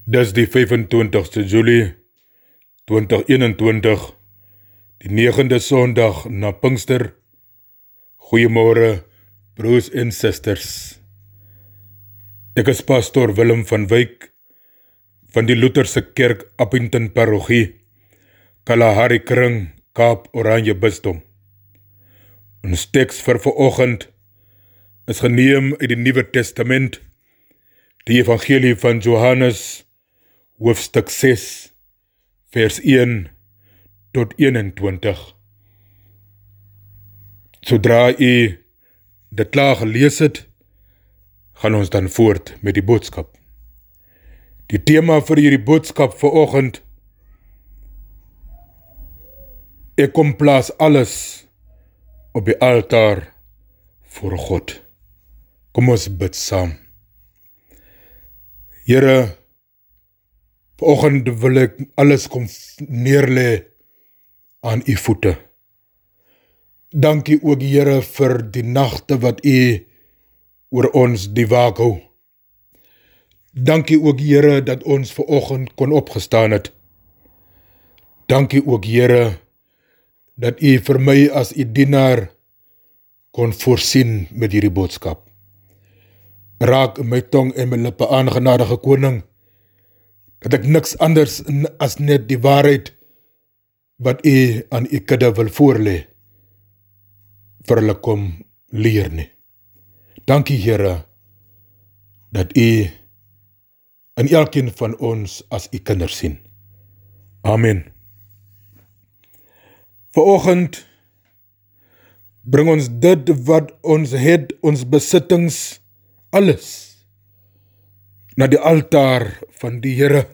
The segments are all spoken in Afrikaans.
Dis die 25ste Julie 2021, die 9de Sondag na Pinkster. Goeiemôre, broers en susters. Ek is Pastor Willem van Wyk van die Lutherse Kerk Appington Parochie, Kalahari Kring, Kaap Oranje Bisdom. Ons teks vir vanoggend is geneem uit die Nuwe Testament, die Evangelie van Johannes, hoofstuk 6, vers 1 tot 21. Sodra u dit klaar gelees het, gaan ons dan voort met die boodskap. Die tema vir hierdie boodskap vanoggend: ek kom plaas alles op die altaar voor God. Kom ons bid saam. Here, vanoggend wil ek alles kom neerlê aan u voete. Dankie ook, Here, vir die nagte wat u oor ons die waak hou. Dankie ook, Here, dat ons vanoggend kon opgestaan het. Dankie ook, Here, dat u vir my as u dienaar kon voorsien met hierdie boodskap. Raak my tong en my lippe aan, genadige koning, dat ek niks anders as net die waarheid wat u aan u kudde wil voorlê, vir hulle kom leer nie. Dankie, Here, dat u in elkeen van ons as u kinders sien. Amen. Vanoggend bring ons dit wat ons het, ons besittings, alles, na die altaar van die Here.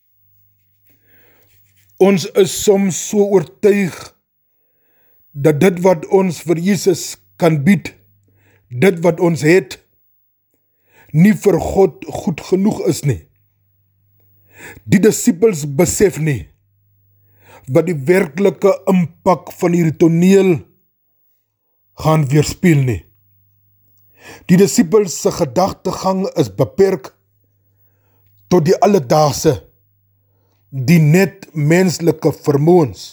Ons is soms so oortuig dat dit wat ons vir Jesus kan bied, dit wat ons het, nie vir God goed genoeg is nie. Die disippels besef nie wat die werklike impak van hierdie toneel gaan weerspieël nie. Die disippels se gedagtegang is beperk tot die alledaagse, die net menslike vermoëns.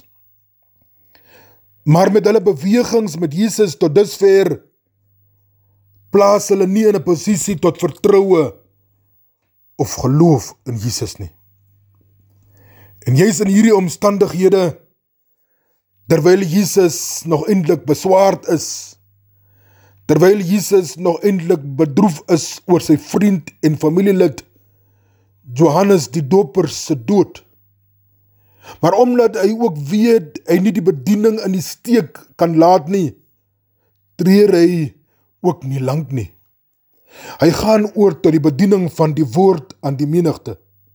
Maar met hulle bewegings met Jesus tot dusver, plaas hulle nie in 'n posisie tot vertroue of geloof in Jesus nie. En juis in hierdie omstandighede, terwyl Jesus nog eintlik beswaard is, terwyl Jesus nog eintlik bedroef is oor sy vriend en familielid Johannes die Doper se dood, maar omdat hy ook weet hy nie die bediening in die steek kan laat nie, treur hy ook nie lank nie. Hy gaan oor tot die bediening van die woord aan die menigte.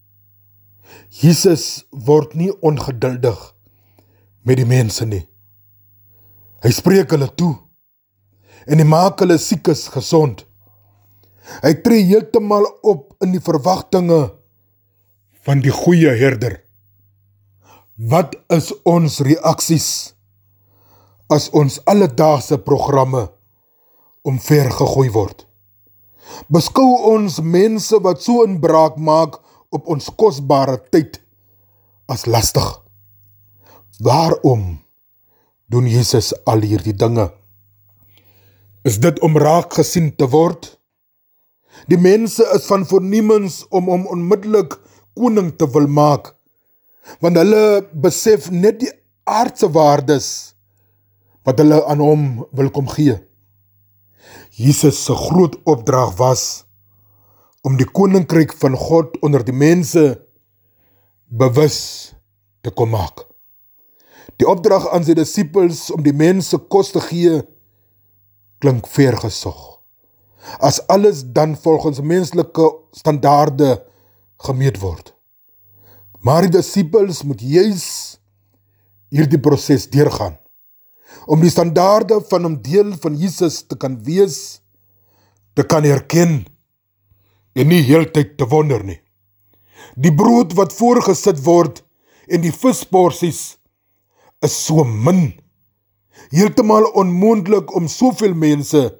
Jesus word nie ongeduldig met die mense nie. Hy spreek hulle toe en hy maak hulle siekes gesond. Hy tree heeltemal op in die verwagtinge van die goeie herder. Wat is ons reaksies as ons alledaagse programme omvergegooi word? Beskou ons mense wat so inbraak maak op ons kosbare tyd as lastig? Waarom doen Jesus al hierdie dinge? Is dit om raak gesien te word? Die mense is van voornemens om hom onmiddellik koning te wil maak, want hulle besef net die aardse waardes wat hulle aan hom wil kom gee. Jesus se groot opdrag was om die koninkryk van God onder die mense bewus te kom maak. Die opdrag aan sy disippels om die mense kos te gee, klink vergesog, as alles dan volgens menslike standaarde gemeet word. Maar die disippels moet juis hierdie proses deurgaan, om die standaarde van 'n deel van Jesus te kan wees, te kan herken, en nie heeltyd te wonder nie. Die brood wat voorgesit word en die visporsies is so min, heeltemal onmoontlik om soveel mense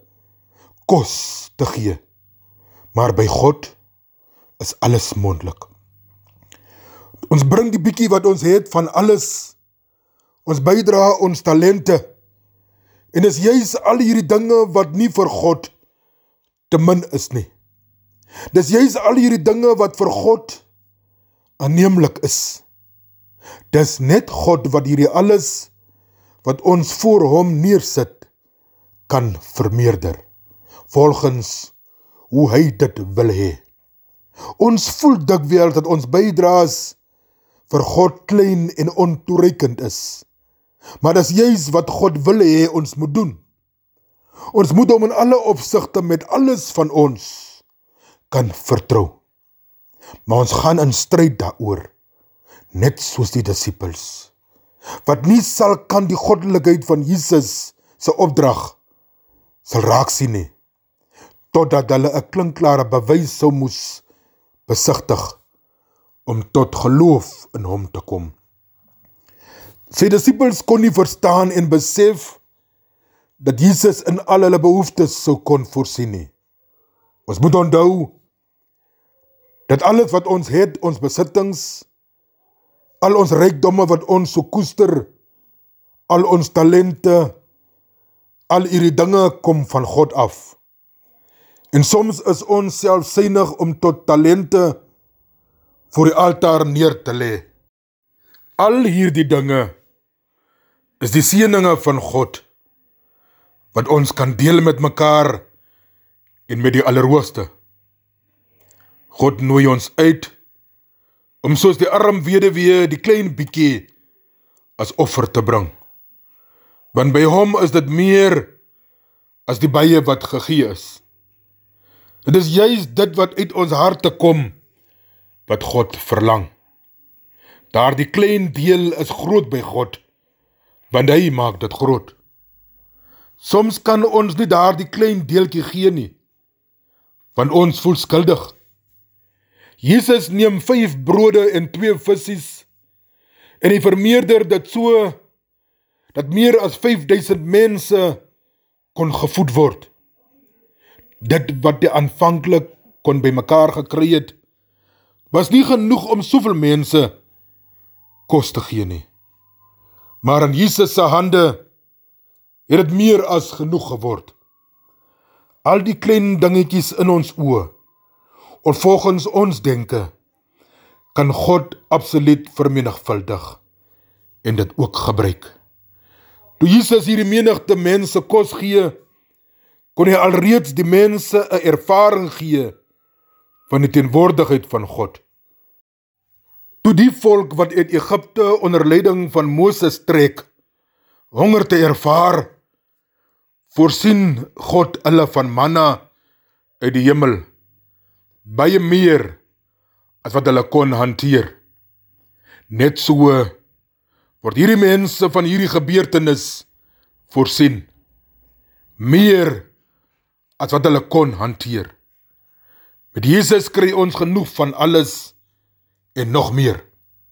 kos te gee. Maar by God is alles moontlik. Ons bring die bietjie wat ons het van alles. Ons bydra, ons talente. En is juis al hierdie dinge wat nie vir God te min is nie. Dis juis al hierdie dinge wat vir God aanneemlik is. Dis net God wat hierdie alles wat ons voor hom neersit, kan vermeerder, volgens hoe hy dit wil hê. Ons voel dikwels dat ons bydraes vir God klein en ontoereikend is. Maar dis juis wat God wil hê ons moet doen. Ons moet hom in alle opsigte met alles van ons kan vertrou. Maar ons gaan in stryd daaroor, net soos die disippels, wat nie sal kan die goddelikheid van Jesus se opdrag sal raak sien nie, totdat hulle 'n klinkklare bewys sou moes besigtig om tot geloof in hom te kom. Sy disippels kon nie verstaan en besef dat Jesus in al hulle behoeftes sou kon voorsien nie. Ons moet onthou dat alles wat ons het, ons besittings, al ons rykdomme wat ons so koester, al ons talente, al hierdie dinge kom van God af. En soms is ons selfsuinig om tot talente voor die altaar neer te lê. Al hierdie dinge is die seëninge van God, wat ons kan deel met mekaar en met die Allerhoogste. God nooi ons uit om soos die arm weduwee die klein bietjie as offer te bring. Want by hom is dit meer as die baie wat gegee is. Dit is juis dit wat uit ons harte kom, wat God verlang. Daardie klein deel is groot by God, want hy maak dit groot. Soms kan ons nie daardie klein deeltjie gee nie, want ons voel skuldig. Jesus neem 5 brode en 2 vissies, en hy vermeerder dit so, dat meer as 5000 mense kon gevoed word. Dit wat hy aanvanklik kon by mekaar gekry het, was nie genoeg om soveel mense kos te gee nie. Maar in Jesus se hande het dit meer as genoeg geword. Al die klein dingetjies in ons oë, of volgens ons denke, kan God absoluut vermenigvuldig en dit ook gebruik. Toe Jesus hierdie menigte mense kos gee, kon hy alreeds die mense 'n ervaring gee van die teenwoordigheid van God. Toe die volk wat uit Egipte onder leiding van Moses trek, honger te ervaar, voorsien God hulle van manna uit die hemel, baie meer as wat hulle kon hanteer. Net so word hierdie mense van hierdie gebeurtenis voorsien, meer as wat hulle kon hanteer. Met Jesus kry ons genoeg van alles en nog meer.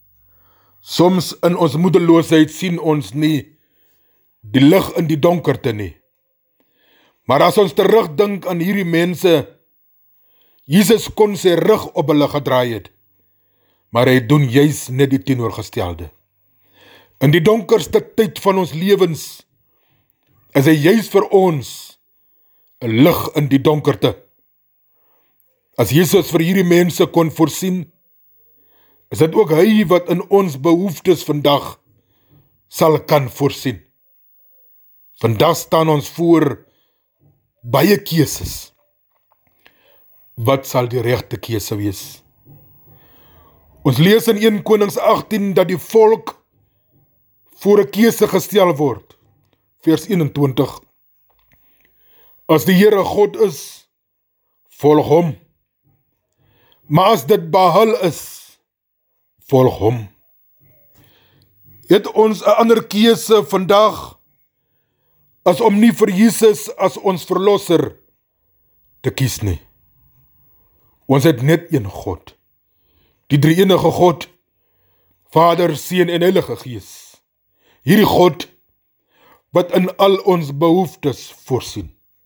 Soms in ons moedeloosheid sien ons nie die lig in die donkerte nie. Maar as ons terugdink aan hierdie mense, Jesus kon sy rug op hulle gedraai het, maar hy doen juis net die teenoorgestelde. In die donkerste tyd van ons lewens is hy juis vir ons 'n lig in die donkerte. As Jesus vir hierdie mense kon voorsien, is dit ook hy wat in ons behoeftes vandag sal kan voorsien. Vandag staan ons voor baie keuses. Wat sal die regte keuse wees? Ons lees in 1 Konings 18 dat die volk voor 'n keuse gestel word. Vers 21. As die Here God is, volg hom. Maar as dit Baal is, volg hom. Het ons 'n ander keuse vandag as om nie vir Jesus as ons verlosser te kies nie. Ons het net een God, die drie-enige God, Vader, Seun en Heilige Gees. Hierdie God wat in al ons behoeftes voorsien.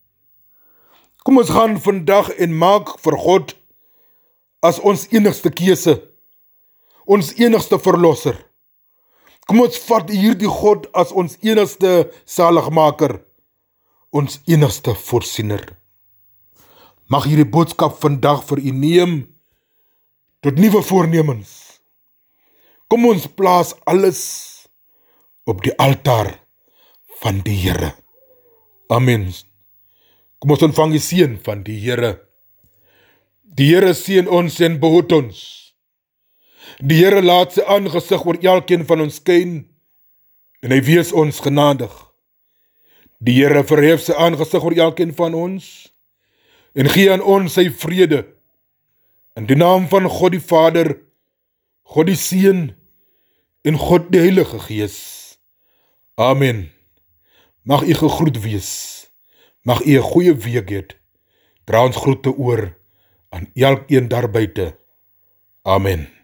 Kom ons gaan vandag en maak vir God as ons enigste keuse. ons enigste verlosser. Kom ons vat hierdie God as ons enigste saligmaker, ons enigste voorsiener. Mag hierdie boodskap vandag vir u neem tot nuwe voornemens. Kom ons plaas alles op die altaar van die Here. Amen. Kom ons ontvang die seën van die Here. Die Here seën ons en behoed ons. Die Here laat sy aangesig oor elkeen van ons skyn en hy wees ons genadig. Die Here verhef sy aangesig oor elkeen van ons en gee aan ons sy vrede. In die naam van God die Vader, God die Seun en God die Heilige Gees. Amen. Mag u gegroet wees. Mag u 'n goeie week hê. Dra ons groete oor aan elkeen daar buite. Amen.